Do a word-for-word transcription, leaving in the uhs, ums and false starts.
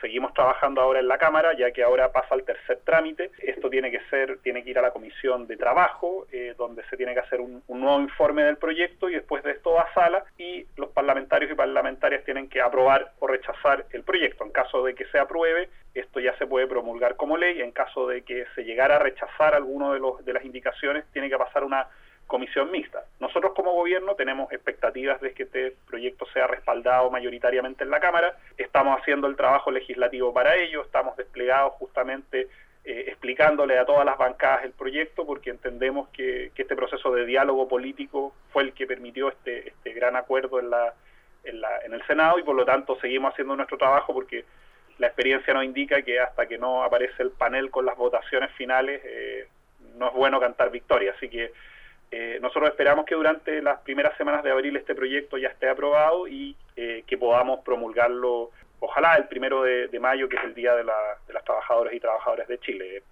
seguimos trabajando ahora en la Cámara, ya que ahora pasa al tercer trámite. Esto tiene que ser, tiene que ir a la Comisión de Trabajo, eh, donde se tiene que hacer un, un nuevo informe del proyecto, y después de esto va a sala, y los parlamentarios y parlamentarias tienen que aprobar o rechazar el proyecto. En caso de que se apruebe, esto ya se puede promulgar como ley. En caso de que se llegara a rechazar alguno de los de las indicaciones, tiene que pasar una comisión mixta. Nosotros como gobierno tenemos expectativas de que este proyecto sea respaldado mayoritariamente en la Cámara. Estamos haciendo el trabajo legislativo para ello, estamos desplegados justamente eh, explicándole a todas las bancadas el proyecto, porque entendemos que, que este proceso de diálogo político fue el que permitió este, este gran acuerdo en, la, en, la, en el Senado, y por lo tanto seguimos haciendo nuestro trabajo, porque la experiencia nos indica que hasta que no aparece el panel con las votaciones finales, eh, no es bueno cantar victoria. Así que Eh, nosotros esperamos que durante las primeras semanas de abril este proyecto ya esté aprobado y eh, que podamos promulgarlo, ojalá el primero de, de mayo, que es el Día de, la, de las Trabajadoras y Trabajadores de Chile.